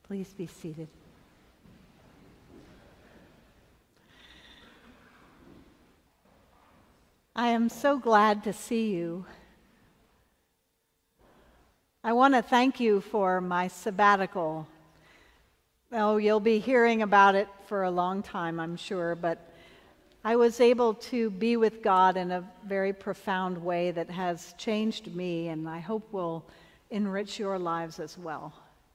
Please be seated. I am so glad to see you. I want to thank you for my sabbatical. Oh, you'll be hearing about it for a long time, I'm sure, but I was able to be with God in a very profound way that has changed me, and I hope will enrich your lives as well.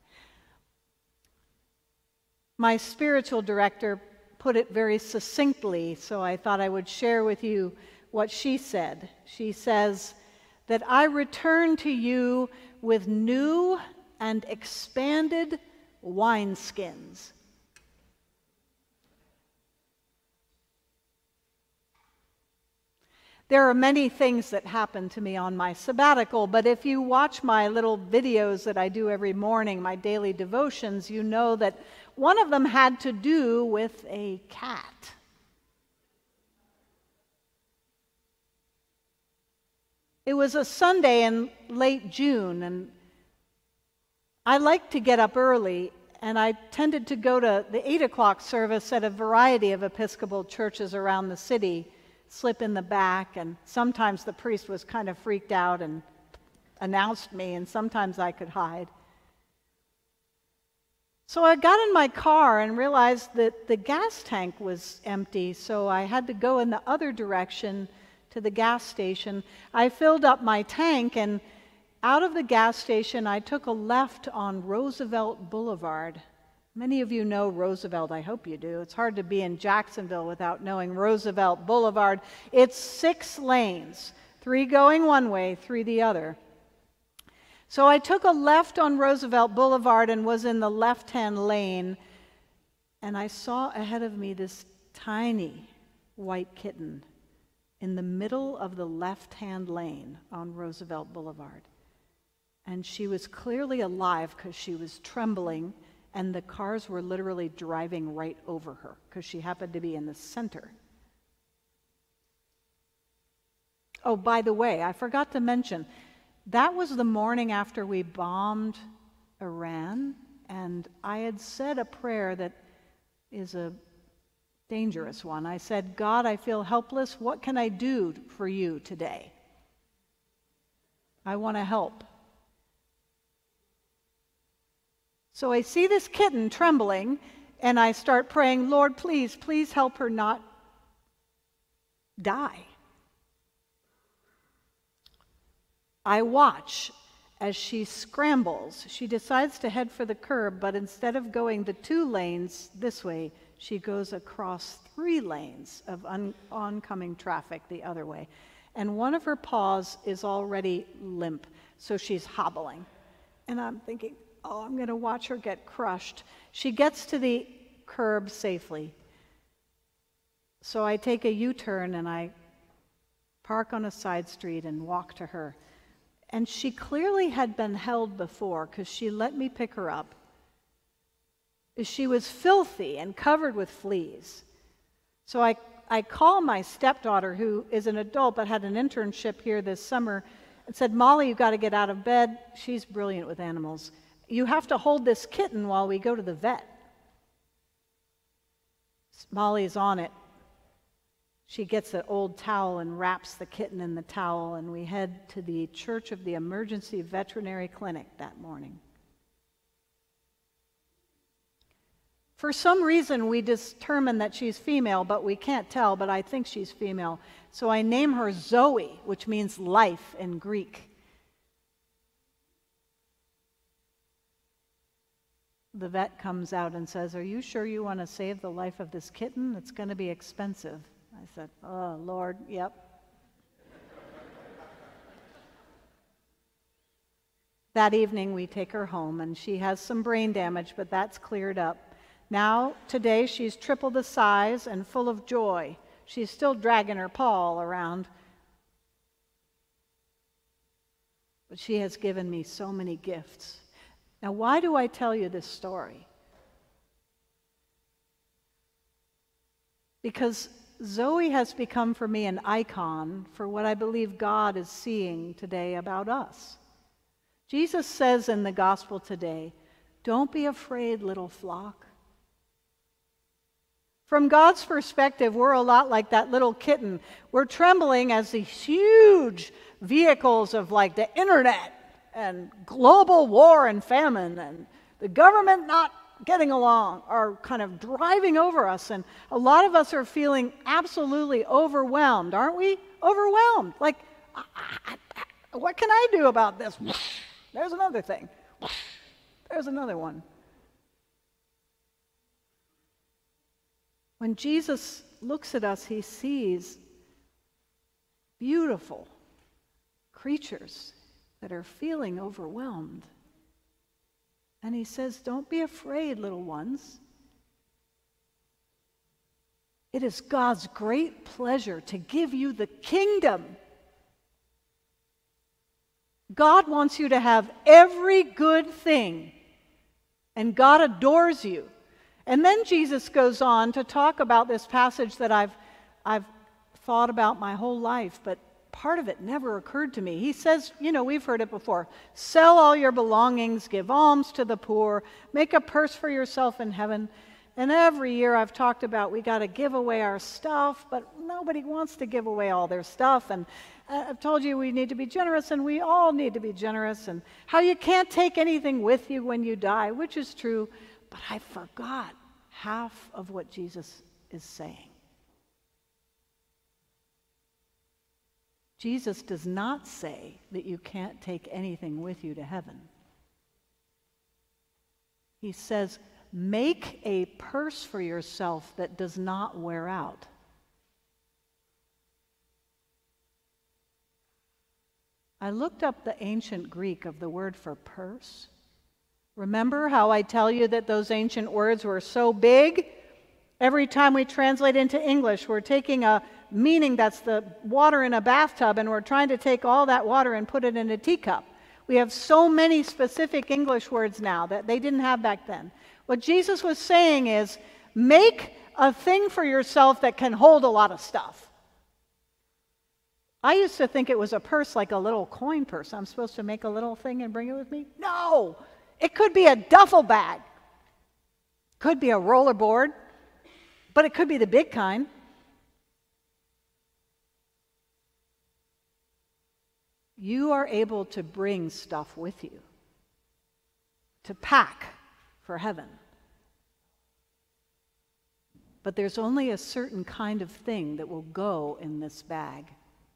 My spiritual director put it very succinctly, so I thought I would share with you what she said. She says that I return to you with new and expanded wineskins. There are many things that happen to me on my sabbatical, but if you watch my little videos that I do every morning, my daily devotions, you know that one of them had to do with a cat. It was a Sunday in late June, and I like to get up early, and I tended to go to the 8 o'clock service at a variety of Episcopal churches around the city, slip in the back, and sometimes the priest was kind of freaked out and announced me, and sometimes I could hide. So I got in my car and realized that the gas tank was empty, so I had to go in the other direction to the gas station. I filled up my tank, and out of the gas station, I took a left on Roosevelt Boulevard. Many of you know Roosevelt, I hope you do. It's hard to be in Jacksonville without knowing Roosevelt Boulevard. It's 6 lanes, 3 going one way, 3 the other. So I took a left on Roosevelt Boulevard and was in the left-hand lane, and I saw ahead of me this tiny white kitten in the middle of the left-hand lane on Roosevelt Boulevard. And she was clearly alive because she was trembling, and the cars were literally driving right over her because she happened to be in the center. Oh, by the way, I forgot to mention, that was the morning after we bombed Iran, and I had said a prayer that is a dangerous one. I said, God, I feel helpless. What can I do for you today? I want to help. So I see this kitten trembling, and I start praying, Lord, please, please help her not die. I watch as she scrambles. She decides to head for the curb, but instead of going the 2 lanes this way, she goes across 3 lanes of oncoming traffic the other way. And one of her paws is already limp, so she's hobbling. And I'm thinking, oh, I'm going to watch her get crushed. She gets to the curb safely. So I take a U-turn and I park on a side street and walk to her. And she clearly had been held before because she let me pick her up. She was filthy and covered with fleas. So I call my stepdaughter, who is an adult but had an internship here this summer, and said, Molly, you've got to get out of bed. She's brilliant with animals. You have to hold this kitten while we go to the vet. Molly's on it. She gets an old towel and wraps the kitten in the towel, and we head to the Church of the Emergency Veterinary Clinic that morning. For some reason, we determined that she's female, but we can't tell, but I think she's female. So I name her Zoe, which means life in Greek. The vet comes out and says, are you sure you want to save the life of this kitten? It's going to be expensive. I said, oh, Lord, yep. That evening, we take her home, and she has some brain damage, but that's cleared up. Now, today, she's triple the size and full of joy. She's still dragging her paw around. But she has given me so many gifts. Now, why do I tell you this story? Because Zoe has become for me an icon for what I believe God is seeing today about us. Jesus says in the gospel today, Don't be afraid, little flock. From God's perspective, we're a lot like that little kitten. We're trembling as these huge vehicles of like the internet and global war and famine and the government not getting along are kind of driving over us. And a lot of us are feeling absolutely overwhelmed, aren't we? Overwhelmed. Like, what can I do about this? There's another thing. There's another one. When Jesus looks at us, he sees beautiful creatures that are feeling overwhelmed. And he says, don't be afraid, little ones. It is God's great pleasure to give you the kingdom. God wants you to have every good thing, and God adores you. And then Jesus goes on to talk about this passage that I've thought about my whole life, but part of it never occurred to me. He says, we've heard it before, sell all your belongings, give alms to the poor, make a purse for yourself in heaven. And every year I've talked about we got to give away our stuff, but nobody wants to give away all their stuff. And I've told you we need to be generous, and we all need to be generous, and how you can't take anything with you when you die, which is true. But I forgot half of what Jesus is saying. Jesus does not say that you can't take anything with you to heaven. He says, make a purse for yourself that does not wear out. I looked up the ancient Greek of the word for purse. Remember how I tell you that those ancient words were so big? Every time we translate into English, we're taking a meaning that's the water in a bathtub, and we're trying to take all that water and put it in a teacup. We have so many specific English words now that they didn't have back then. What Jesus was saying is, make a thing for yourself that can hold a lot of stuff. I used to think it was a purse, like a little coin purse. I'm supposed to make a little thing and bring it with me? No! It could be a duffel bag. Could be a rollerboard. But it could be the big kind. You are able to bring stuff with you, to pack for heaven. But there's only a certain kind of thing that will go in this bag.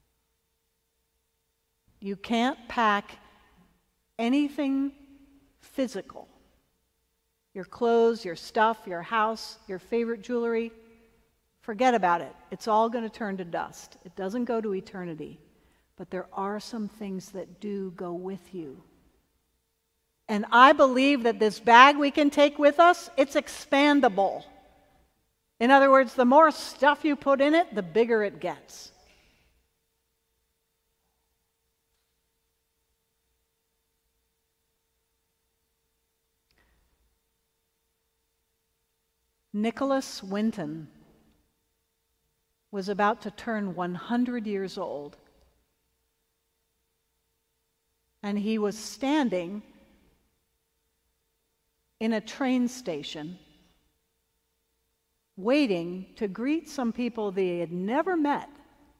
You can't pack anything physical. Your clothes, your stuff, your house, your favorite jewelry. Forget about it. It's all going to turn to dust. It doesn't go to eternity. But there are some things that do go with you. And I believe that this bag we can take with us, it's expandable. In other words, the more stuff you put in it, the bigger it gets. Nicholas Winton was about to turn 100 years old. And he was standing in a train station waiting to greet some people they had never met.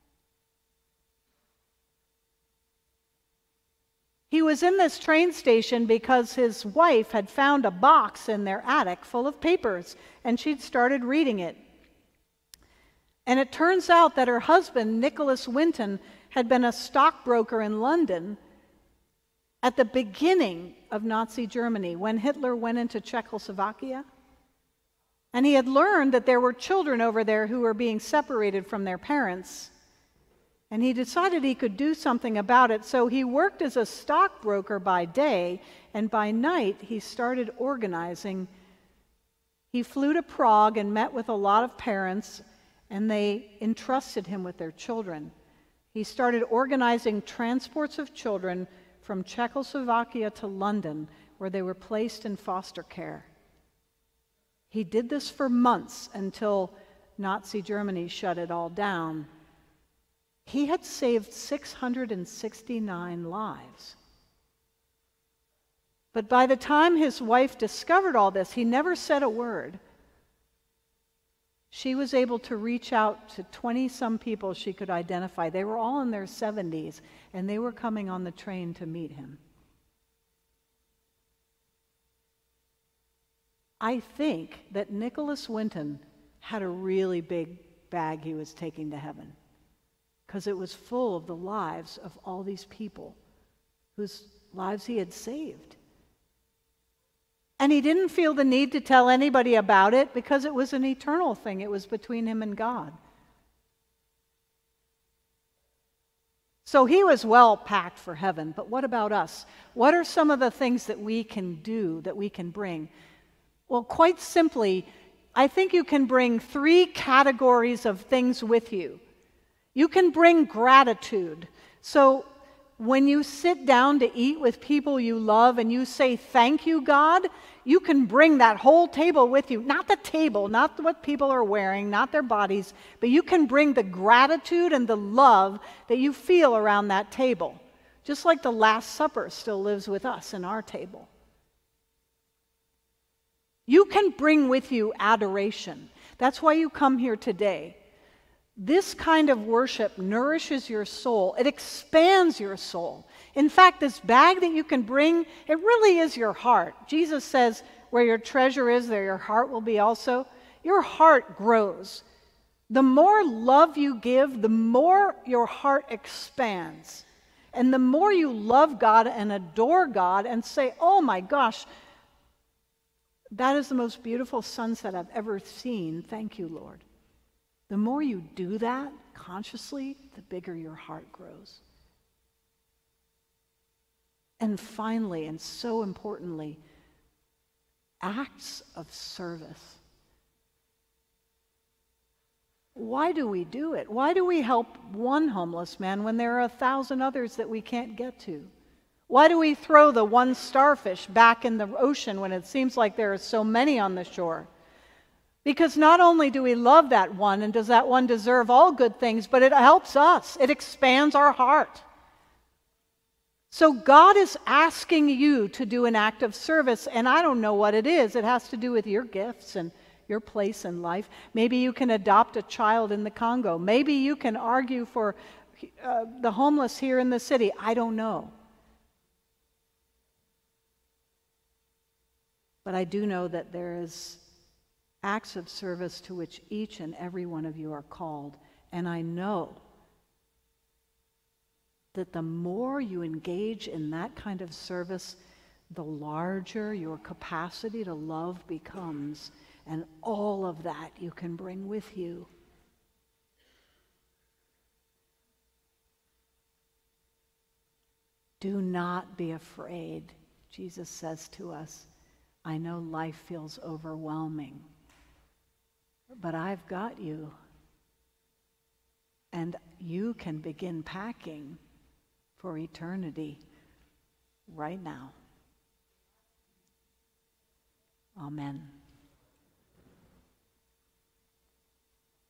He was in this train station because his wife had found a box in their attic full of papers, and she'd started reading it. And it turns out that her husband, Nicholas Winton, had been a stockbroker in London at the beginning of Nazi Germany, when Hitler went into Czechoslovakia. And he had learned that there were children over there who were being separated from their parents. And he decided he could do something about it, so he worked as a stockbroker by day, and by night he started organizing. He flew to Prague and met with a lot of parents, and they entrusted him with their children. He started organizing transports of children from Czechoslovakia to London, where they were placed in foster care. He did this for months until Nazi Germany shut it all down. He had saved 669 lives. But by the time his wife discovered all this, he never said a word. She was able to reach out to 20-some people she could identify. They were all in their 70s, and they were coming on the train to meet him. I think that Nicholas Winton had a really big bag he was taking to heaven, because it was full of the lives of all these people whose lives he had saved. And he didn't feel the need to tell anybody about it because it was an eternal thing. It was between him and God. So he was well packed for heaven. But what about us? What are some of the things that we can do, that we can bring? Well, quite simply, I think you can bring 3 categories of things with you. You can bring gratitude. So when you sit down to eat with people you love and you say, "Thank you, God," you can bring that whole table with you. Not the table, not what people are wearing, not their bodies, but you can bring the gratitude and the love that you feel around that table. Just like the Last Supper still lives with us in our table. You can bring with you adoration. That's why you come here today. This kind of worship nourishes your soul. It expands your soul. In fact, this bag that you can bring, it really is your heart. Jesus says, where your treasure is, there your heart will be also. Your heart grows. The more love you give, the more your heart expands. And the more you love God and adore God and say, "Oh my gosh, that is the most beautiful sunset I've ever seen. Thank you, Lord." The more you do that consciously, the bigger your heart grows. And finally, and so importantly, acts of service. Why do we do it? Why do we help one homeless man when there are 1,000 others that we can't get to? Why do we throw the one starfish back in the ocean when it seems like there are so many on the shore? Because not only do we love that one, and does that one deserve all good things, but it helps us. It expands our heart. So God is asking you to do an act of service, and I don't know what it is. It has to do with your gifts and your place in life. Maybe you can adopt a child in the Congo. Maybe you can argue for the homeless here in the city. I don't know. But I do know that there is acts of service to which each and every one of you are called. And I know that the more you engage in that kind of service, the larger your capacity to love becomes. And all of that you can bring with you. Do not be afraid, Jesus says to us. I know life feels overwhelming, but I've got you. And you can begin packing for eternity right now. Amen.